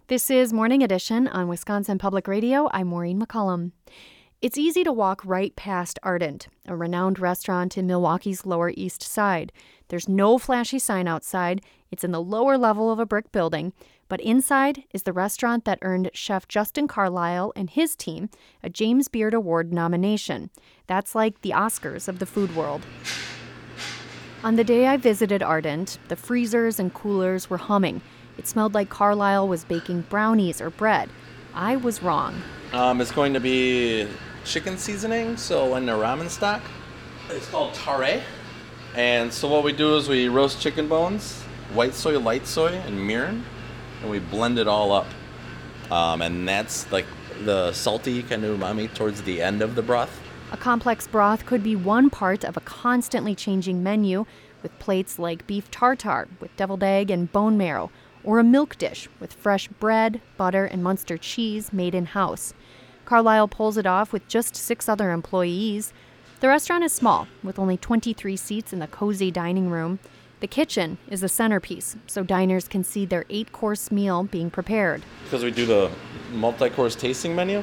This is Morning Edition on Wisconsin Public Radio. I'm Maureen McCullum. It's easy to walk right past Ardent, a renowned restaurant in Milwaukee's Lower East Side. There's no flashy sign outside. It's in the lower level of a brick building. But inside is the restaurant that earned Chef Justin Carlisle and his team a James Beard Award nomination. That's like the Oscars of the food world. On the day I visited Ardent, the freezers and coolers were humming. It smelled like Carlisle was baking brownies or bread. I was wrong. It's going to be chicken seasoning, so in the ramen stock. It's called tare. And so what we do is we roast chicken bones, white soy, light soy, and mirin, and we blend it all up. And that's like the salty kind of umami towards the end of the broth. A complex broth could be one part of a constantly changing menu, with plates like beef tartare with deviled egg and bone marrow, or a milk dish with fresh bread, butter, and Munster cheese made in-house. Carlisle pulls it off with just 6 other employees. The restaurant is small, with only 23 seats in the cozy dining room. The kitchen is the centerpiece, so diners can see their 8-course meal being prepared. Because we do the multi-course tasting menu,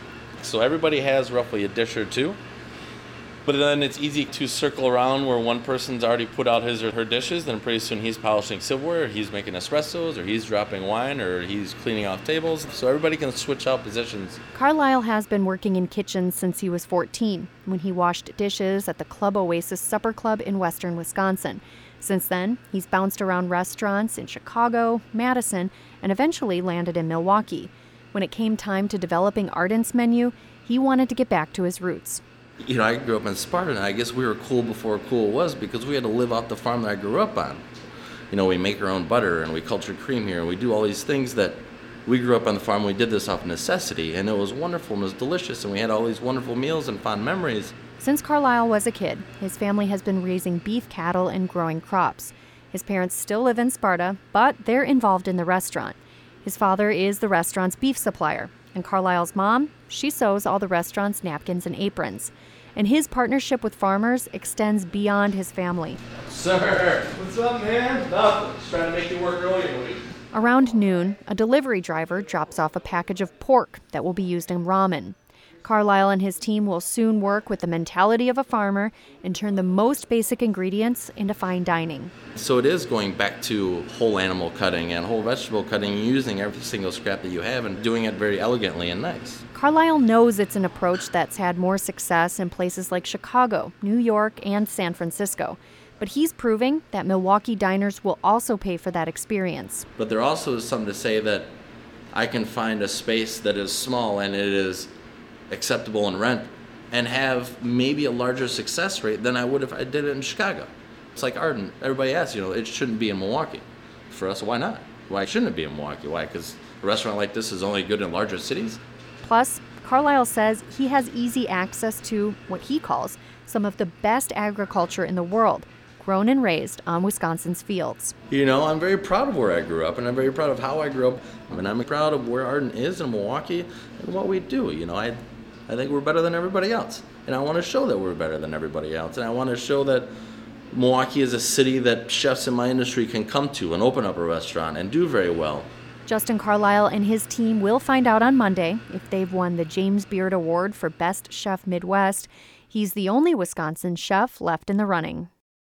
so everybody has roughly a dish or two. But then it's easy to circle around where one person's already put out his or her dishes, then pretty soon he's polishing silverware, or he's making espressos, or he's dropping wine, or he's cleaning off tables. So everybody can switch out positions. Carlisle has been working in kitchens since he was 14, when he washed dishes at the Club Oasis Supper Club in western Wisconsin. Since then, he's bounced around restaurants in Chicago, Madison, and eventually landed in Milwaukee. When it came time to developing Ardent's menu, he wanted to get back to his roots. You know, I grew up in Sparta, and I guess we were cool before cool was because we had to live off the farm that I grew up on. You know, we make our own butter, and we culture cream here, and we do all these things that we grew up on the farm. We did this off necessity, and it was wonderful, and it was delicious, and we had all these wonderful meals and fond memories. Since Carlisle was a kid, his family has been raising beef cattle and growing crops. His parents still live in Sparta, but they're involved in the restaurant. His father is the restaurant's beef supplier, and Carlisle's mom, she sews all the restaurant's napkins and aprons. And his partnership with farmers extends beyond his family. Sir, what's up, man? Nothing. Just trying to make you work early in the week. Around noon, a delivery driver drops off a package of pork that will be used in ramen. Carlisle and his team will soon work with the mentality of a farmer and turn the most basic ingredients into fine dining. So it is going back to whole animal cutting and whole vegetable cutting, using every single scrap that you have and doing it very elegantly and nice. Carlisle knows it's an approach that's had more success in places like Chicago, New York, and San Francisco. But he's proving that Milwaukee diners will also pay for that experience. But there also is something to say that I can find a space that is small and it is acceptable in rent and have maybe a larger success rate than I would if I did it in Chicago. It's like Ardent. Everybody asks, it shouldn't be in Milwaukee. For us, why not? Why shouldn't it be in Milwaukee? Why? Because a restaurant like this is only good in larger cities? Plus, Carlisle says he has easy access to what he calls some of the best agriculture in the world, grown and raised on Wisconsin's fields. I'm very proud of where I grew up, and I'm very proud of how I grew up, and I'm proud of where Ardent is in Milwaukee and what we do. I think we're better than everybody else, and I want to show that we're better than everybody else, and I want to show that Milwaukee is a city that chefs in my industry can come to and open up a restaurant and do very well. Justin Carlisle and his team will find out on Monday if they've won the James Beard Award for Best Chef Midwest. He's the only Wisconsin chef left in the running.